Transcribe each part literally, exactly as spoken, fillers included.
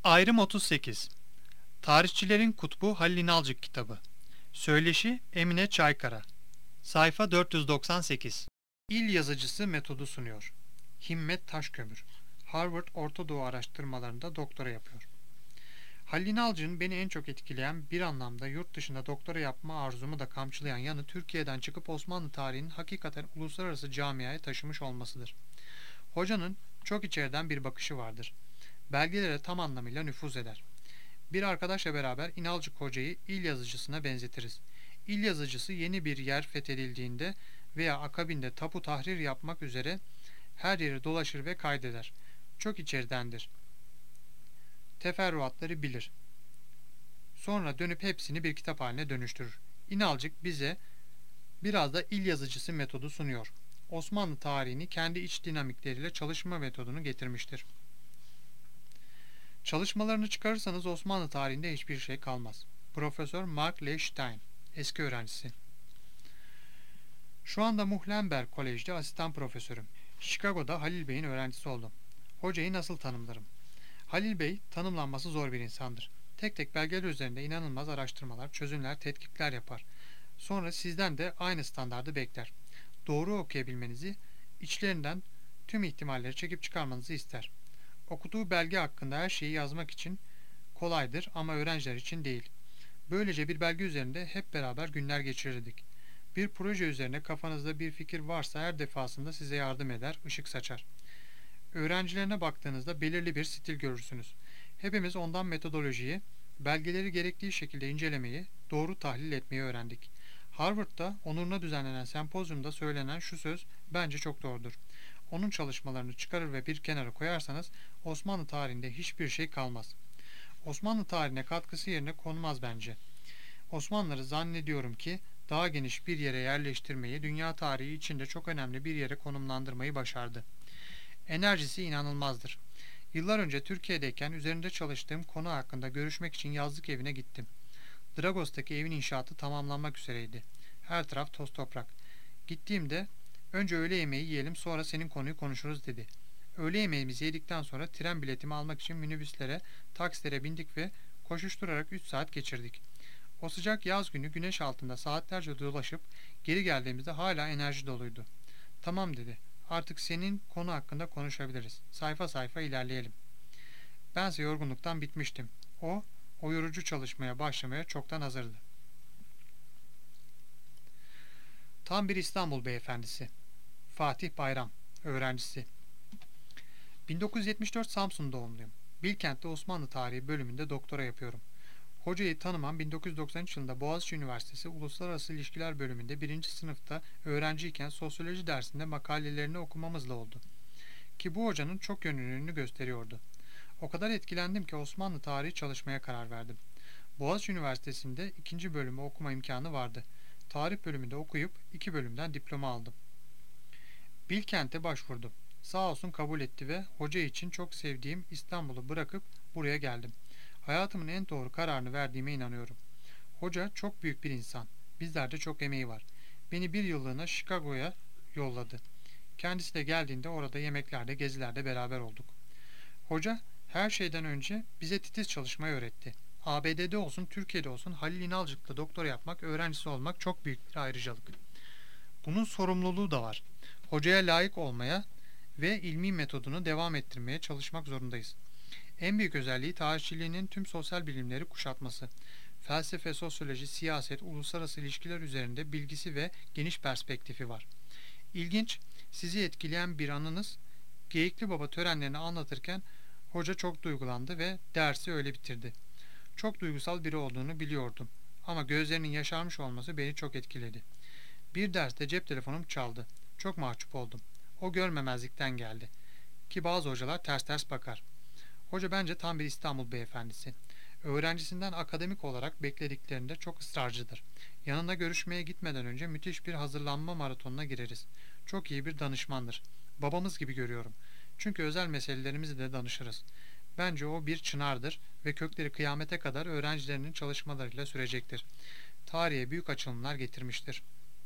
Ayrım otuz sekiz. Tarihçilerin Kutbu Halil İnalcık kitabı. Söyleşi Emine Çaykara. Sayfa dört yüz doksan sekiz. İl yazıcısı metodu sunuyor. Himmet Taşkömür. Harvard Orta Doğu araştırmalarında doktora yapıyor. Halil İnalcık'ın beni en çok etkileyen, bir anlamda yurt dışında doktora yapma arzumu da kamçılayan yanı, Türkiye'den çıkıp Osmanlı tarihinin hakikaten uluslararası camiaya taşımış olmasıdır. Hocanın çok içeriden bir bakışı vardır. Belgelere tam anlamıyla nüfuz eder. Bir arkadaşla beraber İnalcık Hoca'yı il yazıcısına benzetiriz. İl yazıcısı yeni bir yer fethedildiğinde veya akabinde tapu tahrir yapmak üzere her yeri dolaşır ve kaydeder. Çok içeridendir. Teferruatları bilir. Sonra dönüp hepsini bir kitap haline dönüştürür. İnalcık bize biraz da il yazıcısı metodu sunuyor. Osmanlı tarihini kendi iç dinamikleriyle çalışma metodunu getirmiştir. Çalışmalarını çıkarırsanız Osmanlı tarihinde hiçbir şey kalmaz. Profesör Mark L. Stein, eski öğrencisi. Şu anda Muhlenberg Kolej'de asistan profesörüm. Chicago'da Halil Bey'in öğrencisi oldum. Hocayı nasıl tanımlarım? Halil Bey, tanımlanması zor bir insandır. Tek tek belgeler üzerinde inanılmaz araştırmalar, çözümler, tetkikler yapar. Sonra sizden de aynı standardı bekler. Doğru okuyabilmenizi, içlerinden tüm ihtimalleri çekip çıkarmanızı ister. Okuduğu belge hakkında her şeyi yazmak için kolaydır ama öğrenciler için değil. Böylece bir belge üzerinde hep beraber günler geçirirdik. Bir proje üzerine kafanızda bir fikir varsa her defasında size yardım eder, ışık saçar. Öğrencilerine baktığınızda belirli bir stil görürsünüz. Hepimiz ondan metodolojiyi, belgeleri gerektiği şekilde incelemeyi, doğru tahlil etmeyi öğrendik. Harvard'da onuruna düzenlenen sempozyumda söylenen şu söz bence çok doğrudur. Onun çalışmalarını çıkarır ve bir kenara koyarsanız Osmanlı tarihinde hiçbir şey kalmaz. Osmanlı tarihine katkısı yerine konmaz bence. Osmanlıları zannediyorum ki daha geniş bir yere yerleştirmeyi, dünya tarihi içinde çok önemli bir yere konumlandırmayı başardı. Enerjisi inanılmazdır. Yıllar önce Türkiye'deyken üzerinde çalıştığım konu hakkında görüşmek için yazlık evine gittim. Dragos'taki evin inşaatı tamamlanmak üzereydi. Her taraf toz toprak. Gittiğimde önce öğle yemeği yiyelim, sonra senin konuyu konuşuruz dedi. Öğle yemeğimizi yedikten sonra tren biletimi almak için minibüslere, taksilere bindik ve koşuşturarak üç saat geçirdik. O sıcak yaz günü güneş altında saatlerce dolaşıp geri geldiğimizde hala enerji doluydu. Tamam dedi. Artık senin konu hakkında konuşabiliriz. Sayfa sayfa ilerleyelim. Bense yorgunluktan bitmiştim. O, o yorucu çalışmaya başlamaya çoktan hazırdı. Tam bir İstanbul beyefendisi. Fatih Bayram, öğrencisi. bin dokuz yüz yetmiş dört Samsun doğumluyum. Bilkent'te Osmanlı Tarihi bölümünde doktora yapıyorum. Hocayı tanımam bin dokuz yüz doksan üç yılında Boğaziçi Üniversitesi Uluslararası İlişkiler bölümünde birinci sınıfta öğrenciyken sosyoloji dersinde makalelerini okumamızla oldu. Ki bu hocanın çok yönlülüğünü gösteriyordu. O kadar etkilendim ki Osmanlı tarihi çalışmaya karar verdim. Boğaziçi Üniversitesi'nde ikinci bölümü okuma imkanı vardı. Tarih bölümünde okuyup iki bölümden diploma aldım. Bilkent'e başvurdum. Sağ olsun kabul etti ve hoca için çok sevdiğim İstanbul'u bırakıp buraya geldim. Hayatımın en doğru kararını verdiğime inanıyorum. Hoca çok büyük bir insan. Bizlerde çok emeği var. Beni bir yıllığına Chicago'ya yolladı. Kendisi de geldiğinde orada yemeklerde, gezilerde beraber olduk. Hoca her şeyden önce bize titiz çalışmayı öğretti. A B D'de olsun, Türkiye'de olsun Halil İnalcık'la doktora yapmak, öğrencisi olmak çok büyük bir ayrıcalık. Bunun sorumluluğu da var. Hocaya layık olmaya ve ilmi metodunu devam ettirmeye çalışmak zorundayız. En büyük özelliği tarihçiliğinin tüm sosyal bilimleri kuşatması. Felsefe, sosyoloji, siyaset, uluslararası ilişkiler üzerinde bilgisi ve geniş perspektifi var. İlginç, sizi etkileyen bir anınız, Geyikli Baba törenlerini anlatırken hoca çok duygulandı ve dersi öyle bitirdi. Çok duygusal biri olduğunu biliyordum ama gözlerinin yaşarmış olması beni çok etkiledi. Bir derste cep telefonum çaldı. Çok mahcup oldum. O görmemezlikten geldi. Ki bazı hocalar ters ters bakar. Hoca bence tam bir İstanbul beyefendisi. Öğrencisinden akademik olarak beklediklerinde çok ısrarcıdır. Yanına görüşmeye gitmeden önce müthiş bir hazırlanma maratonuna gireriz. Çok iyi bir danışmandır. Babamız gibi görüyorum. Çünkü özel meselelerimizi de danışırız. Bence o bir çınardır ve kökleri kıyamete kadar öğrencilerinin çalışmalarıyla sürecektir. Tarihe büyük açılımlar getirmiştir.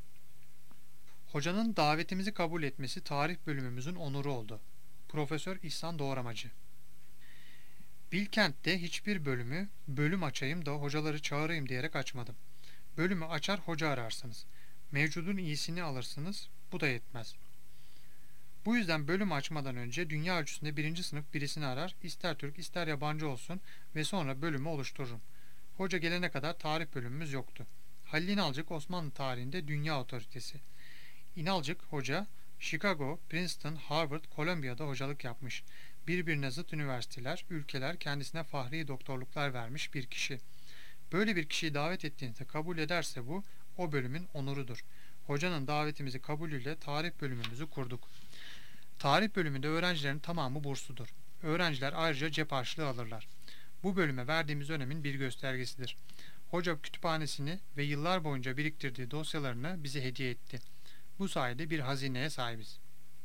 Hocanın davetimizi kabul etmesi tarih bölümümüzün onuru oldu. Profesör İhsan Doğramacı. Bilkent'te hiçbir bölümü bölüm açayım da hocaları çağırayım diyerek açmadım. Bölümü açar hoca ararsınız. Mevcudun iyisini alırsınız. Bu da yetmez. Bu yüzden bölüm açmadan önce dünya ölçüsünde birinci sınıf birisini arar, ister Türk ister yabancı olsun ve sonra bölümü oluştururum. Hoca gelene kadar tarih bölümümüz yoktu. Halil İnalcık Osmanlı tarihinde dünya otoritesi. İnalcık Hoca, Chicago, Princeton, Harvard, Columbia'da hocalık yapmış. Birbirine zıt üniversiteler, ülkeler kendisine fahri doktorluklar vermiş bir kişi. Böyle bir kişiyi davet ettiğinizde kabul ederse bu, o bölümün onurudur. Hocanın davetimizi kabulüyle tarih bölümümüzü kurduk. Tarih bölümünde öğrencilerin tamamı bursludur. Öğrenciler ayrıca cep harçlığı alırlar. Bu bölüme verdiğimiz önemin bir göstergesidir. Hoca kütüphanesini ve yıllar boyunca biriktirdiği dosyalarını bize hediye etti. Bu sayede bir hazineye sahibiz.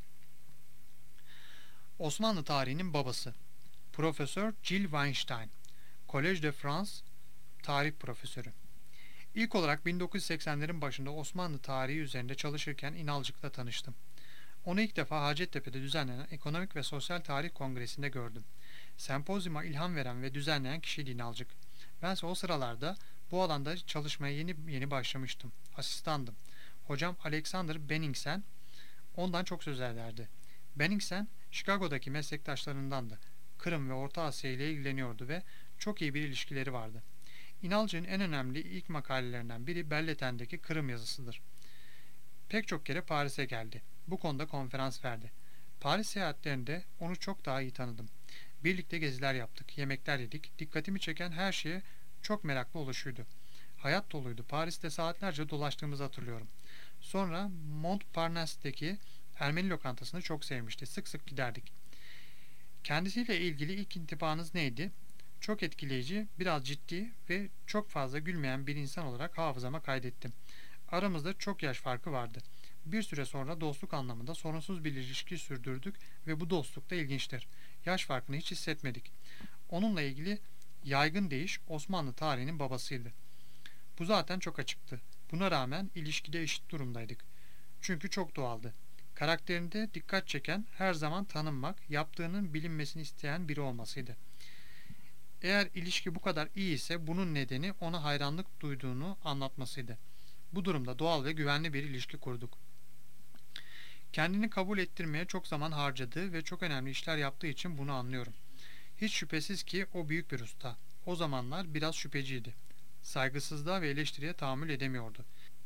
Osmanlı tarihinin babası Profesör Gilles Weinstein, Collège de France tarih profesörü. İlk olarak bin dokuz yüz seksenlerin başında Osmanlı tarihi üzerinde çalışırken İnalcık'la tanıştım. Onu ilk defa Hacettepe'de düzenlenen Ekonomik ve Sosyal Tarih Kongresi'nde gördüm. Sempozyuma ilham veren ve düzenleyen kişiydi İnalcık. Bense o sıralarda bu alanda çalışmaya yeni yeni başlamıştım. Asistandım. Hocam Alexander Benningsen ondan çok söz ederdi. Benningsen, Chicago'daki meslektaşlarındandı. Kırım ve Orta Asya ile ilgileniyordu ve çok iyi bir ilişkileri vardı. İnalcık'ın en önemli ilk makalelerinden biri Belleten'deki Kırım yazısıdır. Pek çok kere Paris'e geldi. Bu konuda konferans verdi. Paris seyahatlerinde onu çok daha iyi tanıdım. Birlikte geziler yaptık, yemekler yedik. Dikkatimi çeken her şeye çok meraklı oluşuydu. Hayat doluydu. Paris'te saatlerce dolaştığımızı hatırlıyorum. Sonra Montparnasse'deki Ermeni lokantasını çok sevmişti. Sık sık giderdik. Kendisiyle ilgili ilk intibanız neydi? Çok etkileyici, biraz ciddi ve çok fazla gülmeyen bir insan olarak hafızama kaydettim. Aramızda çok yaş farkı vardı. Bir süre sonra dostluk anlamında sorunsuz bir ilişki sürdürdük ve bu dostluk da ilginçtir. Yaş farkını hiç hissetmedik. Onunla ilgili yaygın deyiş Osmanlı tarihinin babasıydı. Bu zaten çok açıktı. Buna rağmen ilişkide eşit durumdaydık. Çünkü çok doğaldı. Karakterinde dikkat çeken her zaman tanınmak, yaptığının bilinmesini isteyen biri olmasıydı. Eğer ilişki bu kadar iyi ise bunun nedeni ona hayranlık duyduğunu anlatmasıydı. Bu durumda doğal ve güvenli bir ilişki kurduk. Kendini kabul ettirmeye çok zaman harcadığı ve çok önemli işler yaptığı için bunu anlıyorum. Hiç şüphesiz ki o büyük bir usta. O zamanlar biraz şüpheciydi. Saygısızlığa ve eleştiriye tahammül edemiyordu.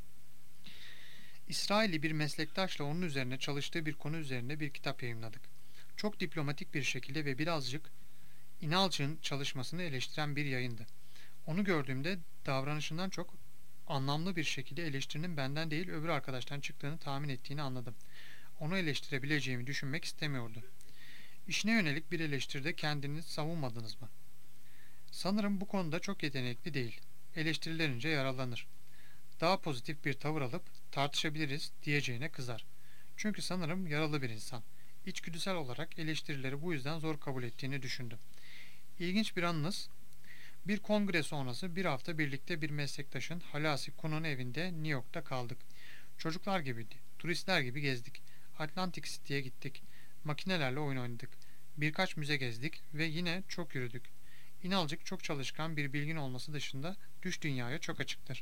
İsrailli bir meslektaşla onun üzerine çalıştığı bir konu üzerinde bir kitap yayımladık. Çok diplomatik bir şekilde ve birazcık İnalcık'ın çalışmasını eleştiren bir yayındı. Onu gördüğümde davranışından çok anlamlı bir şekilde eleştirinin benden değil öbür arkadaştan çıktığını tahmin ettiğini anladım. Onu eleştirebileceğimi düşünmek istemiyordu. İşine yönelik bir eleştiride kendini savunmadınız mı? Sanırım bu konuda çok yetenekli değil. Eleştirilerince yaralanır. Daha pozitif bir tavır alıp tartışabiliriz diyeceğine kızar. Çünkü sanırım yaralı bir insan. İçgüdüsel olarak eleştirileri bu yüzden zor kabul ettiğini düşündüm. İlginç bir anınız, bir kongre sonrası bir hafta birlikte bir meslektaşın Halasi Kun'un evinde New York'ta kaldık. Çocuklar gibiydi. Turistler gibi gezdik. Atlantic City'ye gittik. Makinelerle oyun oynadık. Birkaç müze gezdik ve yine çok yürüdük. İnalcık çok çalışkan bir bilgin olması dışında dış dünyaya çok açıktır.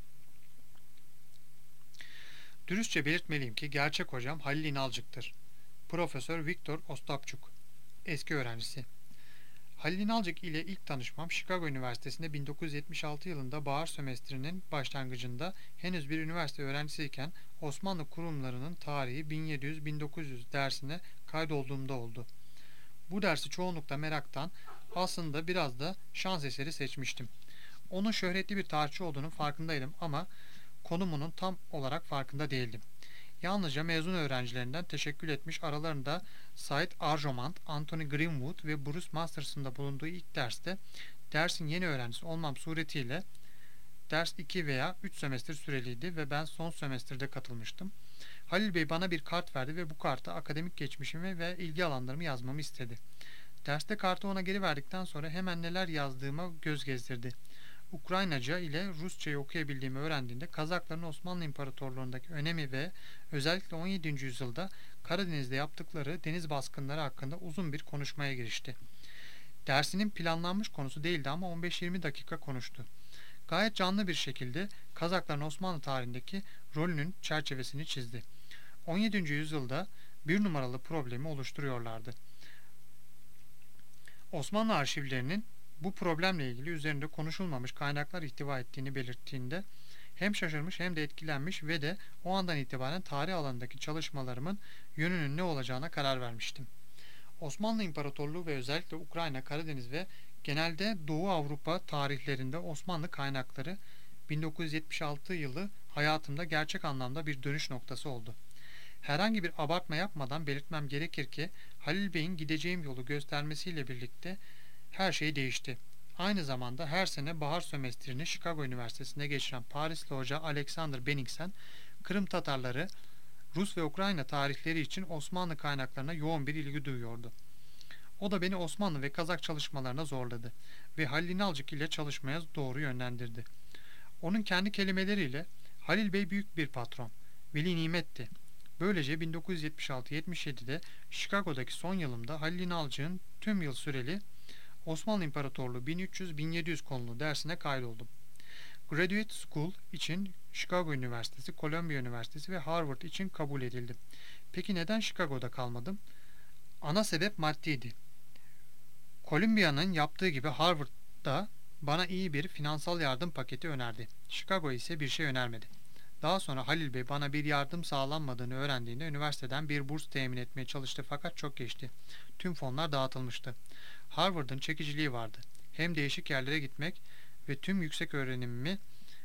Dürüstçe belirtmeliyim ki gerçek hocam Halil İnalcık'tır. Profesör Viktor Ostapçuk, eski öğrencisi. Halil İnalcık ile ilk tanışmam Chicago Üniversitesi'nde bin dokuz yüz yetmiş altı yılında bahar sömestrinin başlangıcında henüz bir üniversite öğrencisiyken Osmanlı kurumlarının tarihi bin yedi yüz bin dokuz yüz dersine kaydolduğumda oldu. Bu dersi çoğunlukla meraktan, aslında biraz da şans eseri seçmiştim. Onun şöhretli bir tarihçi olduğunun farkındaydım ama konumunun tam olarak farkında değildim. Yalnızca mezun öğrencilerinden teşekkür etmiş, aralarında Said Arjomand, Anthony Greenwood ve Bruce Masters'ın da bulunduğu ilk derste dersin yeni öğrencisi olmam suretiyle ders iki veya üç sömestr süreliydi ve ben son sömestrde katılmıştım. Halil Bey bana bir kart verdi ve bu karta akademik geçmişimi ve ilgi alanlarımı yazmamı istedi. Derste kartı ona geri verdikten sonra hemen neler yazdığıma göz gezdirdi. Ukraynaca ile Rusçayı okuyabildiğimi öğrendiğinde Kazakların Osmanlı İmparatorluğu'ndaki önemi ve özellikle on yedinci yüzyılda Karadeniz'de yaptıkları deniz baskınları hakkında uzun bir konuşmaya girişti. Dersinin planlanmış konusu değildi ama on beş yirmi dakika konuştu. Gayet canlı bir şekilde Kazakların Osmanlı tarihindeki rolünün çerçevesini çizdi. on yedinci yüzyılda bir numaralı problemi oluşturuyorlardı. Osmanlı arşivlerinin bu problemle ilgili üzerinde konuşulmamış kaynaklar ihtiva ettiğini belirttiğinde hem şaşırmış hem de etkilenmiş ve de o andan itibaren tarih alanındaki çalışmalarımın yönünün ne olacağına karar vermiştim. Osmanlı İmparatorluğu ve özellikle Ukrayna, Karadeniz ve genelde Doğu Avrupa tarihlerinde Osmanlı kaynakları bin dokuz yüz yetmiş altı yılı hayatımda gerçek anlamda bir dönüş noktası oldu. Herhangi bir abartma yapmadan belirtmem gerekir ki Halil Bey'in gideceğim yolu göstermesiyle birlikte her şey değişti. Aynı zamanda her sene bahar sömestrini Chicago Üniversitesi'nde geçiren Parisli hoca Alexander Benningsen, Kırım Tatarları, Rus ve Ukrayna tarihleri için Osmanlı kaynaklarına yoğun bir ilgi duyuyordu. O da beni Osmanlı ve Kazak çalışmalarına zorladı ve Halil İnalcık ile çalışmaya doğru yönlendirdi. Onun kendi kelimeleriyle Halil Bey büyük bir patron, veli nimetti. Böylece bin dokuz yüz yetmiş altı yetmiş yedi'de Chicago'daki son yılımda Halil İnalcık'ın tüm yıl süreli Osmanlı İmparatorluğu bin üç yüz bin yedi yüz konulu dersine kaydoldum. Graduate School için Chicago Üniversitesi, Columbia Üniversitesi ve Harvard için kabul edildim. Peki neden Chicago'da kalmadım? Ana sebep maddiydi. Columbia'nın yaptığı gibi Harvard'da bana iyi bir finansal yardım paketi önerdi. Chicago ise bir şey önermedi. Daha sonra Halil Bey bana bir yardım sağlanmadığını öğrendiğinde üniversiteden bir burs temin etmeye çalıştı fakat çok geçti. Tüm fonlar dağıtılmıştı. Harvard'ın çekiciliği vardı. Hem değişik yerlere gitmek ve tüm yüksek öğrenimimi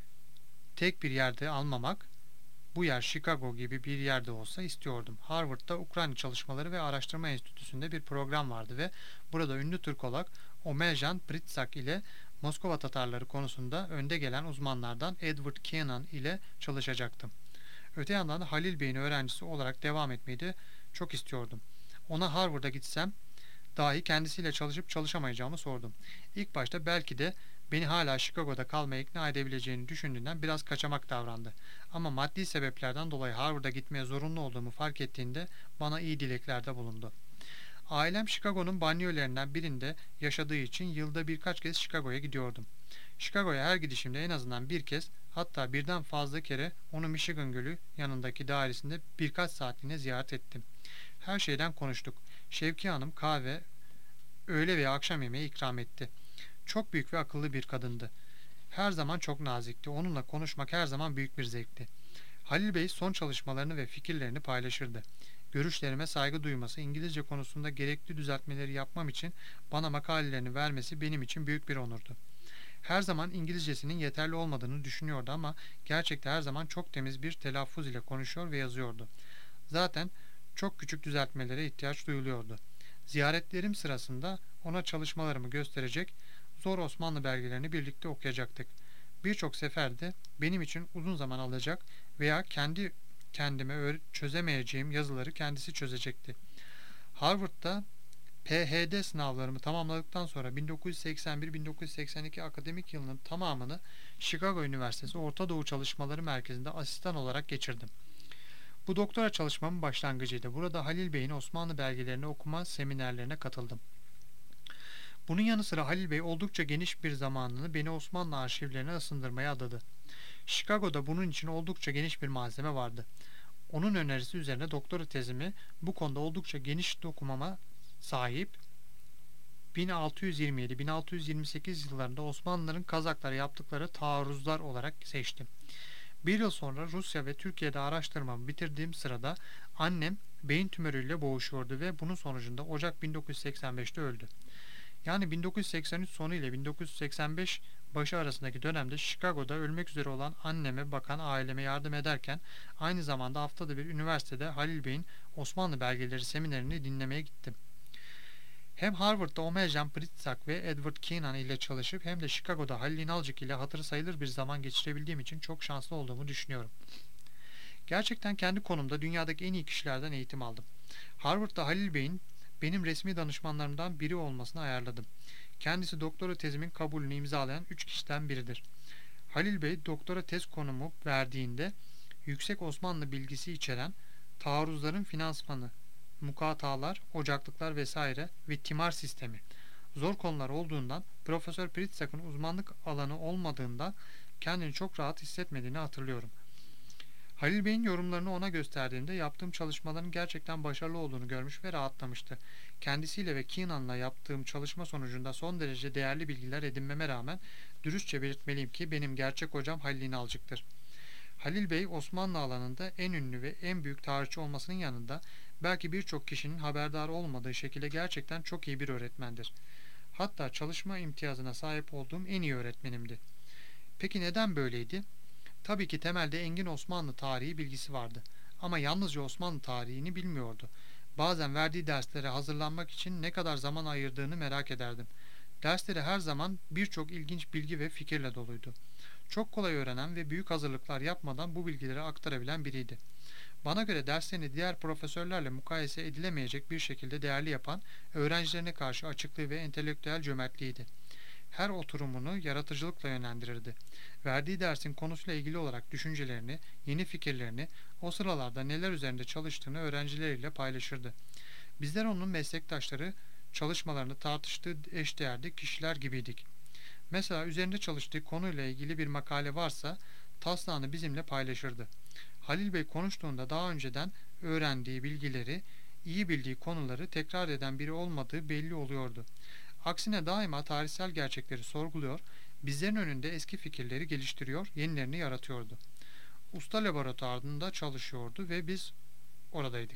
tek bir yerde almamak, bu yer Chicago gibi bir yerde olsa istiyordum. Harvard'da Ukrayna Çalışmaları ve Araştırma Enstitüsü'nde bir program vardı ve burada ünlü Türkolog Omeljan Pritsak ile Moskova Tatarları konusunda önde gelen uzmanlardan Edward Kennan ile çalışacaktım. Öte yandan da Halil Bey'in öğrencisi olarak devam etmeyi de çok istiyordum. Ona Harvard'a gitsem dahi kendisiyle çalışıp çalışamayacağımı sordum. İlk başta belki de beni hala Chicago'da kalmaya ikna edebileceğini düşündüğünden biraz kaçamak davrandı. Ama maddi sebeplerden dolayı Harvard'a gitmeye zorunlu olduğumu fark ettiğinde bana iyi dileklerde bulundu. Ailem Chicago'nun banliyölerinden birinde yaşadığı için yılda birkaç kez Chicago'ya gidiyordum. Chicago'ya her gidişimde en azından bir kez, hatta birden fazla kere onu Michigan Gölü yanındaki dairesinde birkaç saatliğine ziyaret ettim. Her şeyden konuştuk. Şevki Hanım kahve, öğle veya akşam yemeği ikram etti. Çok büyük ve akıllı bir kadındı. Her zaman çok nazikti. Onunla konuşmak her zaman büyük bir zevkti. Halil Bey son çalışmalarını ve fikirlerini paylaşırdı. Görüşlerime saygı duyması, İngilizce konusunda gerekli düzeltmeleri yapmam için bana makalelerini vermesi benim için büyük bir onurdu. Her zaman İngilizcesinin yeterli olmadığını düşünüyordu ama gerçekte her zaman çok temiz bir telaffuz ile konuşuyor ve yazıyordu. Zaten çok küçük düzeltmelere ihtiyaç duyuluyordu. Ziyaretlerim sırasında ona çalışmalarımı gösterecek, zor Osmanlı belgelerini birlikte okuyacaktık. Birçok seferde benim için uzun zaman alacak veya kendi kendime çözemeyeceğim yazıları kendisi çözecekti. Harvard'da P H D sınavlarımı tamamladıktan sonra bin dokuz yüz seksen bir bin dokuz yüz seksen iki akademik yılının tamamını Chicago Üniversitesi Orta Doğu Çalışmaları Merkezi'nde asistan olarak geçirdim. Bu doktora çalışmamın başlangıcıydı. Burada Halil Bey'in Osmanlı belgelerini okuma seminerlerine katıldım. Bunun yanı sıra Halil Bey oldukça geniş bir zamanını beni Osmanlı arşivlerine ısındırmaya adadı. Chicago'da bunun için oldukça geniş bir malzeme vardı. Onun önerisi üzerine doktora tezimi bu konuda oldukça geniş dokumama sahip bin altı yüz yirmi yedi bin altı yüz yirmi sekiz yıllarında Osmanlıların Kazaklara yaptıkları taarruzlar olarak seçtim. Bir yıl sonra Rusya ve Türkiye'de araştırmamı bitirdiğim sırada annem beyin tümörüyle boğuşuyordu ve bunun sonucunda Ocak bin dokuz yüz seksen beş'te öldü. Yani bin dokuz yüz seksen üç sonu ile bin dokuz yüz seksen beş başı arasındaki dönemde Chicago'da ölmek üzere olan anneme bakan aileme yardım ederken aynı zamanda haftada bir üniversitede Halil Bey'in Osmanlı belgeleri seminerini dinlemeye gittim. Hem Harvard'da Omeljan Pritsak ve Edward Kennan ile çalışıp hem de Chicago'da Halil İnalcık ile hatırı sayılır bir zaman geçirebildiğim için çok şanslı olduğumu düşünüyorum. Gerçekten kendi konumda dünyadaki en iyi kişilerden eğitim aldım. Harvard'da Halil Bey'in benim resmi danışmanlarımdan biri olmasını ayarladım. Kendisi doktora tezimin kabulünü imzalayan üç kişiden biridir. Halil Bey doktora tez konumu verdiğinde yüksek Osmanlı bilgisi içeren taarruzların finansmanı, mukatalar, ocaklıklar vesaire ve timar sistemi, Zor konular olduğundan, Profesör Pritzak'ın uzmanlık alanı olmadığından kendini çok rahat hissetmediğini hatırlıyorum. Halil Bey'in yorumlarını ona gösterdiğimde yaptığım çalışmaların gerçekten başarılı olduğunu görmüş ve rahatlamıştı. Kendisiyle ve Keenan'la yaptığım çalışma sonucunda son derece değerli bilgiler edinmeme rağmen dürüstçe belirtmeliyim ki benim gerçek hocam Halil İnalcık'tır. Halil Bey, Osmanlı alanında en ünlü ve en büyük tarihçi olmasının yanında belki birçok kişinin haberdar olmadığı şekilde gerçekten çok iyi bir öğretmendir. Hatta çalışma imtiyazına sahip olduğum en iyi öğretmenimdi. Peki neden böyleydi? Tabii ki temelde engin Osmanlı tarihi bilgisi vardı. Ama yalnızca Osmanlı tarihini bilmiyordu. Bazen verdiği derslere hazırlanmak için ne kadar zaman ayırdığını merak ederdim. Dersleri her zaman birçok ilginç bilgi ve fikirle doluydu. Çok kolay öğrenen ve büyük hazırlıklar yapmadan bu bilgileri aktarabilen biriydi. Bana göre derslerini diğer profesörlerle mukayese edilemeyecek bir şekilde değerli yapan öğrencilerine karşı açıklığı ve entelektüel cömertliğiydi. Her oturumunu yaratıcılıkla yönlendirirdi. Verdiği dersin konusuyla ilgili olarak düşüncelerini, yeni fikirlerini, o sıralarda neler üzerinde çalıştığını öğrencileriyle paylaşırdı. Bizler onun meslektaşları, çalışmalarını tartıştığı eşdeğerde kişiler gibiydik. Mesela üzerinde çalıştığı konuyla ilgili bir makale varsa taslağını bizimle paylaşırdı. Halil Bey konuştuğunda daha önceden öğrendiği bilgileri, iyi bildiği konuları tekrar eden biri olmadığı belli oluyordu. Aksine daima tarihsel gerçekleri sorguluyor, bizlerin önünde eski fikirleri geliştiriyor, yenilerini yaratıyordu. Usta laboratuvarında çalışıyordu ve biz oradaydık.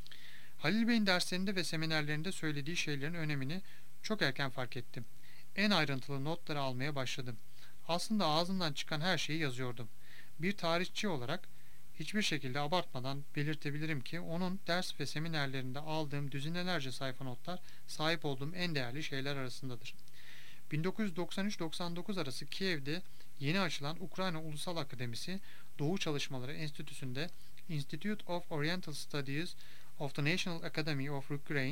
Halil Bey'in derslerinde ve seminerlerinde söylediği şeylerin önemini çok erken fark ettim. En ayrıntılı notları almaya başladım. Aslında ağzından çıkan her şeyi yazıyordum. Bir tarihçi olarak hiçbir şekilde abartmadan belirtebilirim ki onun ders ve seminerlerinde aldığım düzinelerce sayfa notlar sahip olduğum en değerli şeyler arasındadır. bin dokuz yüz doksan üç doksan dokuz arası Kiev'de yeni açılan Ukrayna Ulusal Akademisi Doğu Çalışmaları Enstitüsü'nde Institute of Oriental Studies of the National Academy of Ukraine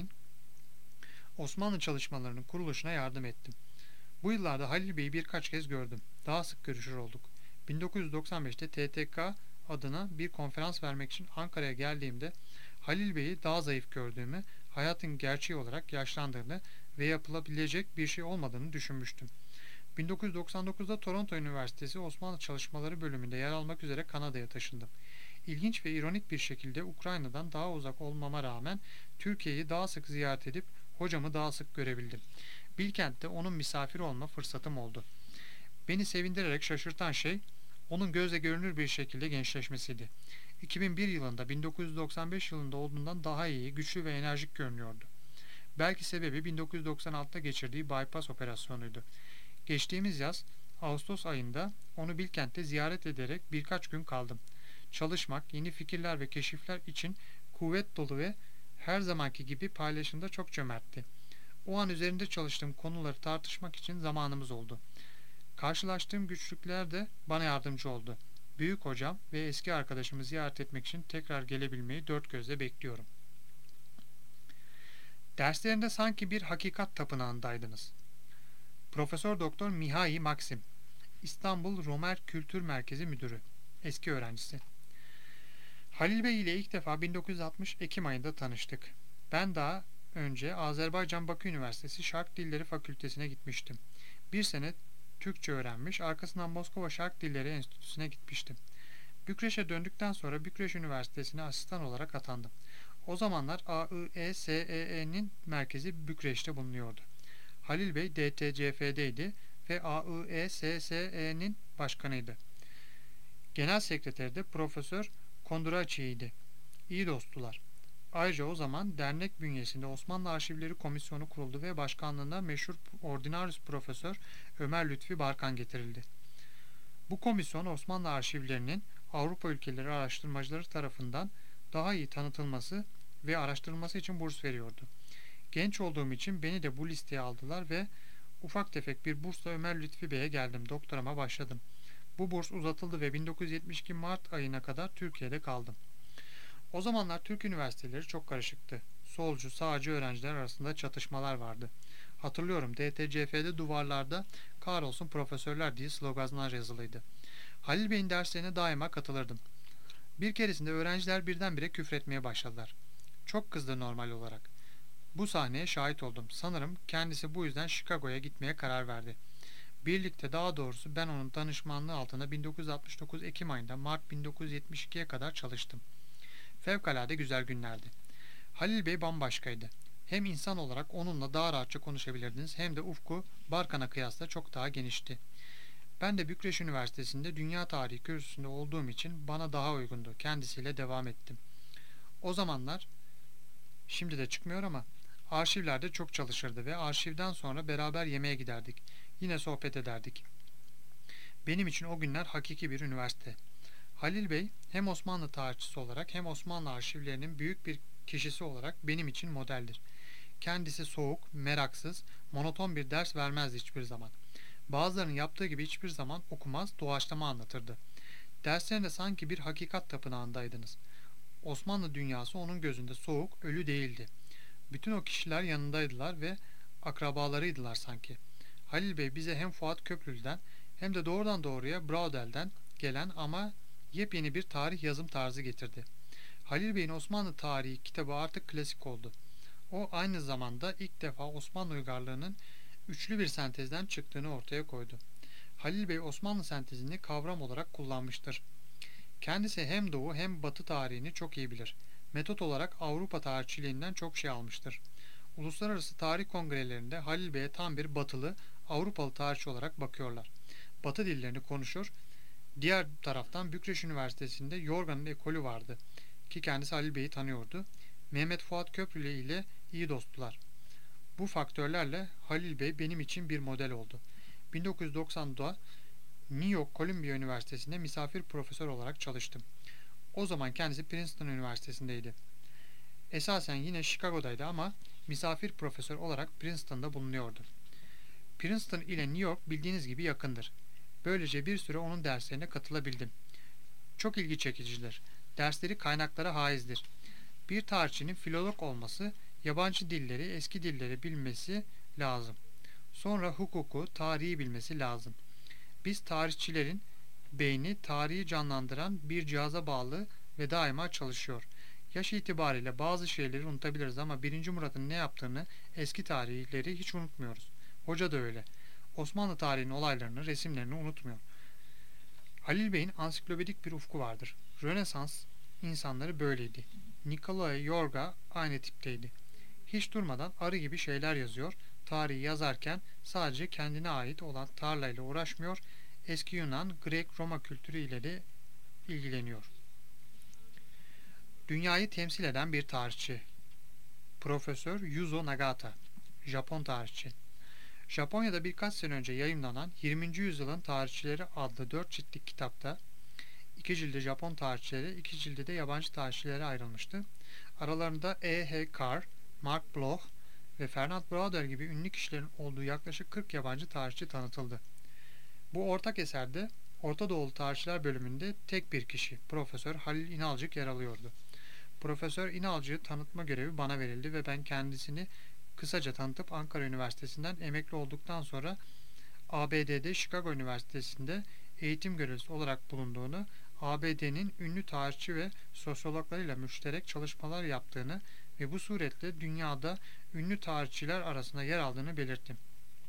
Osmanlı çalışmalarının kuruluşuna yardım ettim. Bu yıllarda Halil Bey'i birkaç kez gördüm. Daha sık görüşür olduk. bin dokuz yüz doksan beşte T T K adına bir konferans vermek için Ankara'ya geldiğimde Halil Bey'i daha zayıf gördüğümü, hayatın gerçeği olarak yaşlandığını ve yapılabilecek bir şey olmadığını düşünmüştüm. bin dokuz yüz doksan dokuzda Toronto Üniversitesi Osmanlı Çalışmaları bölümünde yer almak üzere Kanada'ya taşındım. İlginç ve ironik bir şekilde Ukrayna'dan daha uzak olmama rağmen Türkiye'yi daha sık ziyaret edip hocamı daha sık görebildim. Bilkent'te onun misafiri olma fırsatım oldu. Beni sevindirerek şaşırtan şey onun gözle görünür bir şekilde gençleşmesiydi. iki bin bir yılında bin dokuz yüz doksan beş yılında olduğundan daha iyi, güçlü ve enerjik görünüyordu. Belki sebebi bin dokuz yüz doksan altıda geçirdiği bypass operasyonuydu. Geçtiğimiz yaz Ağustos ayında onu Bilkent'te ziyaret ederek birkaç gün kaldım. Çalışmak, yeni fikirler ve keşifler için kuvvet dolu ve her zamanki gibi paylaşımda çok cömertti. O an üzerinde çalıştığım konuları tartışmak için zamanımız oldu. Karşılaştığım güçlükler de bana yardımcı oldu. Büyük hocam ve eski arkadaşımı ziyaret etmek için tekrar gelebilmeyi dört gözle bekliyorum. Derslerinde sanki bir hakikat tapınağındaydınız. Profesör Doktor Mihai Maxim, İstanbul Romer Kültür Merkezi Müdürü, eski öğrencisi. Halil Bey ile ilk defa bin dokuz yüz altmış Ekim ayında tanıştık. Ben daha önce Azerbaycan Bakü Üniversitesi Şark Dilleri Fakültesine gitmiştim. Bir sene Türkçe öğrenmiş, arkasından Moskova Şark Dilleri Enstitüsü'ne gitmiştim. Bükreş'e döndükten sonra Bükreş Üniversitesi'ne asistan olarak atandım. O zamanlar A I E S E E'nin merkezi Bükreş'te bulunuyordu. Halil Bey D T C F'deydi ve A I E S S E'nin başkanıydı. Genel sekreteri de Profesör Konduraçi'ydi. İyi dosttular. Ayrıca o zaman dernek bünyesinde Osmanlı Arşivleri Komisyonu kuruldu ve başkanlığına meşhur Ordinarius Profesör Ömer Lütfi Barkan getirildi. Bu komisyon Osmanlı arşivlerinin Avrupa ülkeleri araştırmacıları tarafından daha iyi tanıtılması ve araştırılması için burs veriyordu. Genç olduğum için beni de bu listeye aldılar ve ufak tefek bir bursla Ömer Lütfi Bey'e geldim. Doktorama başladım. Bu burs uzatıldı ve bin dokuz yüz yetmiş iki Mart ayına kadar Türkiye'de kaldım. O zamanlar Türk üniversiteleri çok karışıktı. Solcu, sağcı öğrenciler arasında çatışmalar vardı. Hatırlıyorum D T C F'de duvarlarda "Kahrolsun profesörler" diye sloganlar yazılıydı. Halil Bey'in derslerine daima katılırdım. Bir keresinde öğrenciler birdenbire küfretmeye başladılar. Çok kızdı normal olarak. Bu sahneye şahit oldum. Sanırım kendisi bu yüzden Chicago'ya gitmeye karar verdi. Birlikte, daha doğrusu ben onun danışmanlığı altında bin dokuz yüz altmış dokuz Ekim ayında Mart bin dokuz yüz yetmiş ikiye kadar çalıştım. Fevkalade güzel günlerdi. Halil Bey bambaşkaydı. Hem insan olarak onunla daha rahatça konuşabilirdiniz, hem de ufku Barkan'a kıyasla çok daha genişti. Ben de Bükreş Üniversitesi'nde dünya tarihi kürsüsünde olduğum için bana daha uygundu. Kendisiyle devam ettim. O zamanlar, şimdi de çıkmıyor ama, arşivlerde çok çalışırdı ve arşivden sonra beraber yemeğe giderdik. Yine sohbet ederdik. Benim için o günler hakiki bir üniversite. Halil Bey hem Osmanlı tarihçisi olarak hem Osmanlı arşivlerinin büyük bir kişisi olarak benim için modeldir. Kendisi soğuk, meraksız, monoton bir ders vermezdi hiçbir zaman. Bazılarının yaptığı gibi hiçbir zaman okumaz, doğaçlama anlatırdı. Derslerinde sanki bir hakikat tapınağındaydınız. Osmanlı dünyası onun gözünde soğuk, ölü değildi. Bütün o kişiler yanındaydılar ve akrabalarıydılar sanki. Halil Bey bize hem Fuat Köprülü'den hem de doğrudan doğruya Braudel'den gelen ama yepyeni bir tarih yazım tarzı getirdi. Halil Bey'in Osmanlı tarihi kitabı artık klasik oldu. O aynı zamanda ilk defa Osmanlı uygarlığının üçlü bir sentezden çıktığını ortaya koydu. Halil Bey Osmanlı sentezini kavram olarak kullanmıştır. Kendisi hem Doğu hem Batı tarihini çok iyi bilir. Metot olarak Avrupa tarihçiliğinden çok şey almıştır. Uluslararası tarih kongrelerinde Halil Bey'e tam bir Batılı, Avrupalı tarihçi olarak bakıyorlar. Batı dillerini konuşur. Diğer taraftan Bükreş Üniversitesi'nde Yorgan'ın ekolü vardı ki kendisi Halil Bey'i tanıyordu. Mehmet Fuat Köprülü ile iyi dosttular. Bu faktörlerle Halil Bey benim için bir model oldu. bin dokuz yüz doksan'da New York Columbia Üniversitesi'nde misafir profesör olarak çalıştım. O zaman kendisi Princeton Üniversitesi'ndeydi. Esasen yine Chicago'daydı ama misafir profesör olarak Princeton'da bulunuyordu. Princeton ile New York bildiğiniz gibi yakındır. Böylece bir süre onun derslerine katılabildim. Çok ilgi çekicidir. Dersleri kaynaklara haizdir. Bir tarihçinin filolog olması, yabancı dilleri, eski dilleri bilmesi lazım. Sonra hukuku, tarihi bilmesi lazım. Biz tarihçilerin beyni tarihi canlandıran bir cihaza bağlı ve daima çalışıyor. Yaş itibariyle bazı şeyleri unutabiliriz ama birinci Murat'ın ne yaptığını, eski tarihleri hiç unutmuyoruz. Hoca da öyle. Osmanlı tarihinin olaylarını, resimlerini unutmuyor. Halil Bey'in ansiklopedik bir ufku vardır. Rönesans insanları böyleydi. Nicolae Yorga aynı tipteydi. Hiç durmadan arı gibi şeyler yazıyor. Tarihi yazarken sadece kendine ait olan tarlayla uğraşmıyor, eski Yunan, Grek, Roma kültürü ile de ilgileniyor. Dünyayı temsil eden bir tarihçi. Profesör Yuzo Nagata, Japon tarihçi. Japonya'da birkaç sene önce yayımlanan yirminci yüzyılın Tarihçileri adlı dört ciltlik kitapta iki cilde Japon tarihçileri, iki cilde de yabancı tarihçilere ayrılmıştı. Aralarında E H Carr, Mark Bloch ve Fernand Braudel gibi ünlü kişilerin olduğu yaklaşık kırk yabancı tarihçi tanıtıldı. Bu ortak eserde Orta Doğulu Tarihçiler bölümünde tek bir kişi, Profesör Halil İnalcık yer alıyordu. Profesör İnalcık'ı tanıtma görevi bana verildi ve ben kendisini kısaca tanıtıp Ankara Üniversitesi'nden emekli olduktan sonra A B D'de Chicago Üniversitesi'nde eğitim görevlisi olarak bulunduğunu, A B D'nin ünlü tarihçi ve sosyologlarıyla müşterek çalışmalar yaptığını ve bu suretle dünyada ünlü tarihçiler arasında yer aldığını belirttim.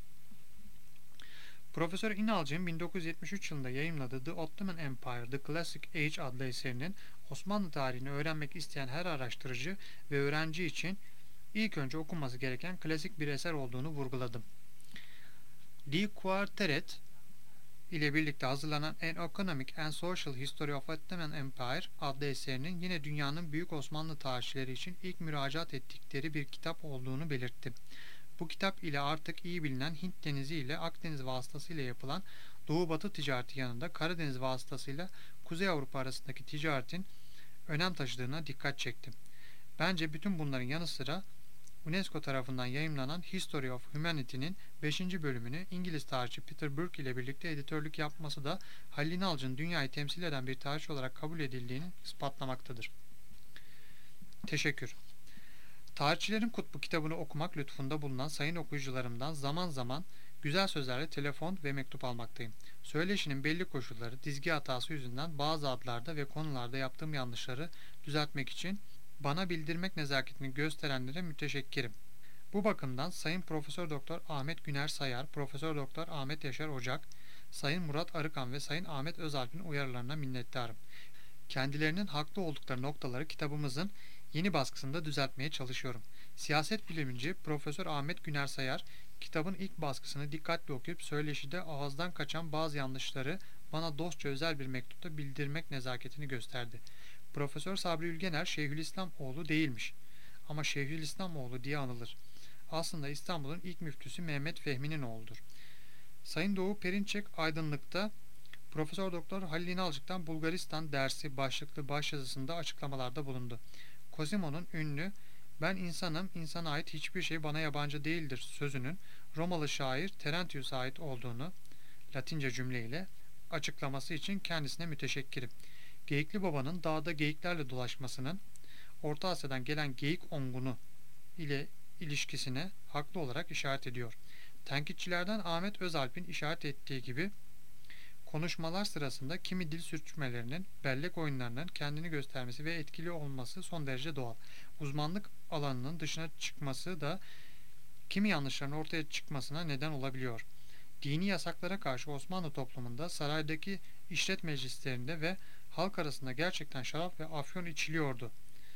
Profesör İnalcık'ın bin dokuz yüz yetmiş üç yılında yayımladığı The Ottoman Empire, The Classic Age adlı eserinin Osmanlı tarihini öğrenmek isteyen her araştırıcı ve öğrenci için ilk önce okunması gereken klasik bir eser olduğunu vurguladım. Die Quarteret ile birlikte hazırlanan An Economic and Social History of Ottoman Empire adlı eserinin yine dünyanın büyük Osmanlı tarihçileri için ilk müracaat ettikleri bir kitap olduğunu belirttim. Bu kitap ile artık iyi bilinen Hint Denizi ile Akdeniz vasıtasıyla yapılan Doğu-Batı ticareti yanında Karadeniz vasıtasıyla Kuzey Avrupa arasındaki ticaretin önem taşıdığına dikkat çektim. Bence bütün bunların yanı sıra UNESCO tarafından yayımlanan History of Humanity'nin beşinci bölümünü İngiliz tarihçi Peter Burke ile birlikte editörlük yapması da Halil İnalcık'ın dünyayı temsil eden bir tarihçi olarak kabul edildiğini ispatlamaktadır. Teşekkür. Tarihçilerin Kutbu kitabını okumak lütfunda bulunan sayın okuyucularımdan zaman zaman güzel sözlerle telefon ve mektup almaktayım. Söyleşinin belli koşulları, dizgi hatası yüzünden bazı adlarda ve konularda yaptığım yanlışları düzeltmek için bana bildirmek nezaketini gösterenlere müteşekkirim. Bu bakımdan Sayın Profesör Doktor Ahmet Güner Sayar, Profesör Doktor Ahmet Yaşar Ocak, Sayın Murat Arıkan ve Sayın Ahmet Özalp'in uyarılarına minnettarım. Kendilerinin haklı oldukları noktaları kitabımızın yeni baskısında düzeltmeye çalışıyorum. Siyaset bilimci Profesör Ahmet Güner Sayar, kitabın ilk baskısını dikkatli okuyup söyleşide ağızdan kaçan bazı yanlışları bana dostça özel bir mektupta bildirmek nezaketini gösterdi. Profesör Sabri Ülgener Şeyhülislam oğlu değilmiş ama Şeyhülislam oğlu diye anılır. Aslında İstanbul'un ilk müftüsü Mehmet Fehmi'nin oğludur. Sayın Doğu Perinçek Aydınlık'ta Profesör Doktor Halil İnalcık'tan Bulgaristan dersi başlıklı başyazısında açıklamalarda bulundu. Cosimo'nun ünlü "Ben insanım, insana ait hiçbir şey bana yabancı değildir" sözünün Romalı şair Terentius'a ait olduğunu Latince cümleyle açıklaması için kendisine müteşekkirim. Geyikli Baba'nın dağda geyiklerle dolaşmasının Orta Asya'dan gelen geyik ongunu ile ilişkisine haklı olarak işaret ediyor. Tenkitçilerden Ahmet Özalp'in işaret ettiği gibi konuşmalar sırasında kimi dil sürçmelerinin, bellek oyunlarının kendini göstermesi ve etkili olması son derece doğal. Uzmanlık alanının dışına çıkması da kimi yanlışların ortaya çıkmasına neden olabiliyor. Dini yasaklara karşı Osmanlı toplumunda saraydaki işlet meclislerinde ve halk arasında gerçekten şarap ve afyon içiliyordu.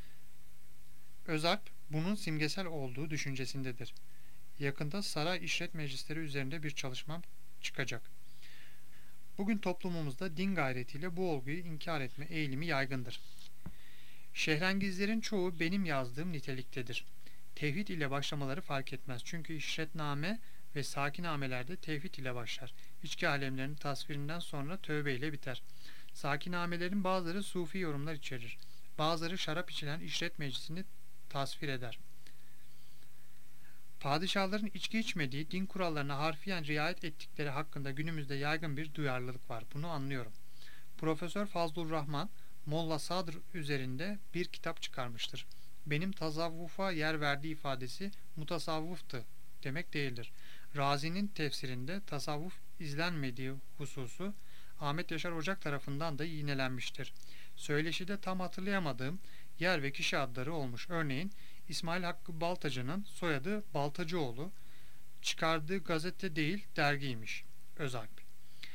Özalp bunun simgesel olduğu düşüncesindedir. Yakında saray işlet meclisleri üzerinde bir çalışmam çıkacak. Bugün toplumumuzda din gayretiyle bu olguyu inkar etme eğilimi yaygındır. Şehrengizlerin çoğu benim yazdığım niteliktedir. Tevhid ile başlamaları fark etmez. Çünkü işretname ve sakinamelerde tevhid ile başlar. İçki alemlerinin tasvirinden sonra tövbe ile biter. Sakinamelerin bazıları sufi yorumlar içerir. Bazıları şarap içilen işret meclisini tasvir eder. Padişahların içki içmediği, din kurallarına harfiyen riayet ettikleri hakkında günümüzde yaygın bir duyarlılık var. Bunu anlıyorum. Profesör Fazlur Rahman, Molla Sadr üzerinde bir kitap çıkarmıştır. Benim tasavvufa yer verdiği ifadesi mutasavvıftı demek değildir. Razi'nin tefsirinde tasavvuf izlenmediği hususu Ahmet Yaşar Ocak tarafından da yinelenmiştir. Söyleşide tam hatırlayamadığım yer ve kişi adları olmuş. Örneğin İsmail Hakkı Baltacı'nın soyadı Baltacıoğlu, çıkardığı gazete değil dergiymiş. Özalp.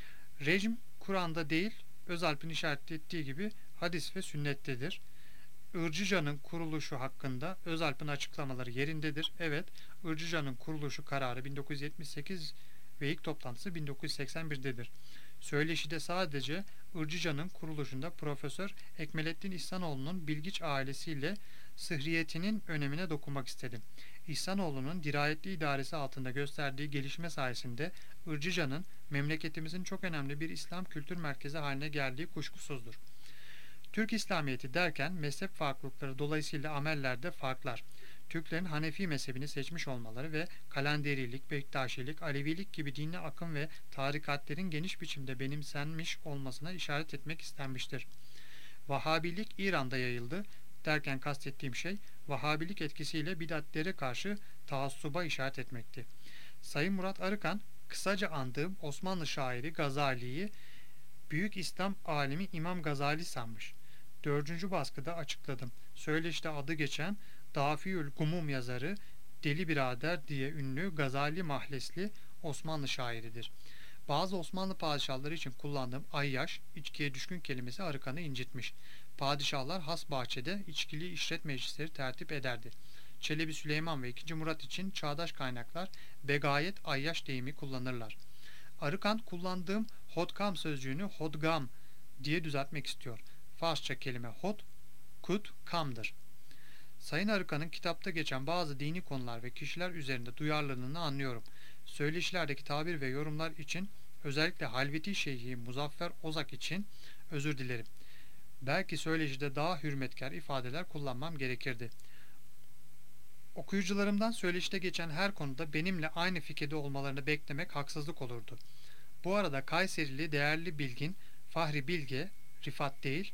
Rejim Kur'an'da değil, Özalp'in işaret ettiği gibi hadis ve sünnettedir. Ircıca'nın kuruluşu hakkında Özalp'in açıklamaları yerindedir. Evet, Ircıca'nın kuruluşu kararı bin dokuz yüz yetmiş sekiz ve ilk toplantısı bin dokuz yüz seksen bir'dedir. Söyleşide sadece Ircıca'nın kuruluşunda Profesör Ekmelettin İhsanoğlu'nun Bilgiç ailesiyle sıhriyetinin önemine dokunmak istedim. İhsanoğlu'nun dirayetli idaresi altında gösterdiği gelişme sayesinde Ircıca'nın memleketimizin çok önemli bir İslam kültür merkezi haline geldiği kuşkusuzdur. Türk İslamiyeti derken mezhep farklılıkları dolayısıyla amellerde farklar. Türklerin Hanefi mezhebini seçmiş olmaları ve Kalenderilik, Bektaşilik, Alevilik gibi dini akım ve tarikatlerin geniş biçimde benimsenmiş olmasına işaret etmek istenmiştir. Vahabilik İran'da yayıldı derken kastettiğim şey Vahabilik etkisiyle bidatlere karşı taassuba işaret etmekti. Sayın Murat Arıkan, kısaca andığım Osmanlı şairi Gazali'yi Büyük İslam alimi İmam Gazali sanmış. Dördüncü baskıda açıkladım. Söyleşte adı geçen Dafiül Gumum yazarı Deli Birader diye ünlü Gazali Mahlesli Osmanlı şairidir. Bazı Osmanlı padişahları için kullandığım ayyaş, içkiye düşkün kelimesi Arıkan'ı incitmiş. Padişahlar has bahçede içkili işlet meclisleri tertip ederdi. Çelebi Süleyman ve ikinci. Murat için çağdaş kaynaklar begayet ayyaş deyimi kullanırlar. Arıkan kullandığım hodgam sözcüğünü hodgam diye düzeltmek istiyor. Farsça kelime hod, kut, kamdır. Sayın Arıkan'ın kitapta geçen bazı dini konular ve kişiler üzerinde duyarlılığını anlıyorum. Söyleşilerdeki tabir ve yorumlar için özellikle Halveti Şeyhi Muzaffer Ozak için özür dilerim. Belki söyleşide daha hürmetkar ifadeler kullanmam gerekirdi. Okuyucularımdan söyleşide geçen her konuda benimle aynı fikirde olmalarını beklemek haksızlık olurdu. Bu arada Kayserili değerli bilgin Fahri Bilge, Rifat değil,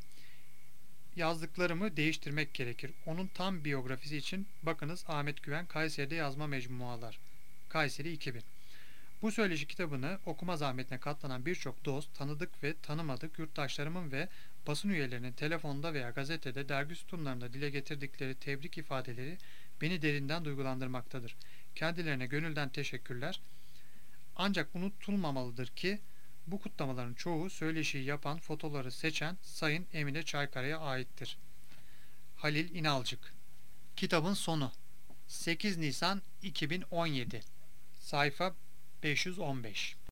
yazdıklarımı değiştirmek gerekir. Onun tam biyografisi için bakınız Ahmet Güven Kayseri'de yazma mecmualar. Kayseri iki bin. Bu söyleşi kitabını okuma zahmetine katlanan birçok dost, tanıdık ve tanımadık yurttaşlarımın ve basın üyelerinin telefonda veya gazetede, dergi sütunlarında dile getirdikleri tebrik ifadeleri beni derinden duygulandırmaktadır. Kendilerine gönülden teşekkürler. Ancak unutulmamalıdır ki bu kutlamaların çoğu söyleşiyi yapan, fotoları seçen Sayın Emine Çaykara'ya aittir. Halil İnalcık. Kitabın sonu. sekiz Nisan iki bin on yedi. Sayfa beş yüz on beş.